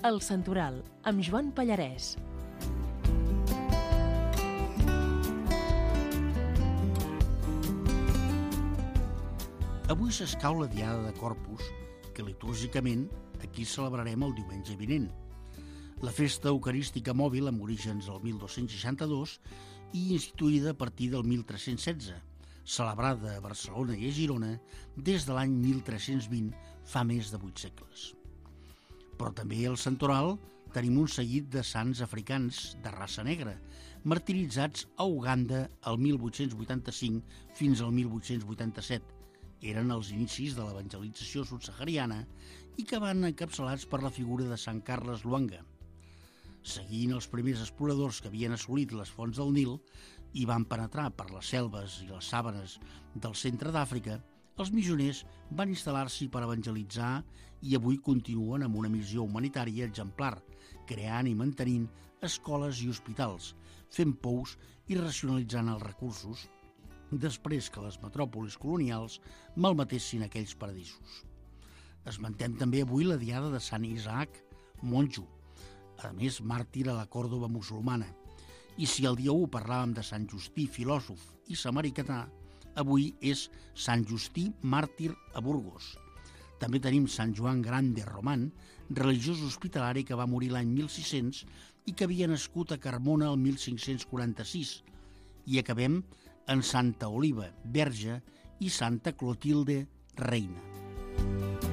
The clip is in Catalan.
El Santoral, amb Joan Pallarès. Avui s'escau la Diada de Corpus, que litúrgicament aquí celebrarem el diumenge vinent. La festa eucarística mòbil amb orígens al 1262 i instituïda a partir del 1316, celebrada a Barcelona i a Girona des de l'any 1320, fa més de 8 segles. Però també al Santoral tenim un seguit de sants africans de raça negra, martiritzats a Uganda el 1885 fins al 1887. Eren els inicis de l'evangelització subsahariana i que van encapçalats per la figura de Sant Carles Luanga. Seguint els primers exploradors que havien assolit les fonts del Nil i van penetrar per les selves i les sàbanes del centre d'Àfrica, els missioners van instal·lar-s'hi per evangelitzar i avui continuen amb una missió humanitària exemplar, creant i mantenint escoles i hospitals, fent pous i racionalitzant els recursos, després que les metròpolis colonials malmetessin aquells paradisos. Esmentem també avui la diada de Sant Isaac, monjo, a més màrtir a la Còrdova musulmana. I si el dia 1 parlàvem de Sant Justí, filòsof i samarità, avui és Sant Justí, màrtir a Burgos. També tenim Sant Joan Grande Román, religiós hospitalari que va morir l'any 1600 i que havia nascut a Carmona el 1546. I acabem en Santa Oliva, verge, i Santa Clotilde, reina.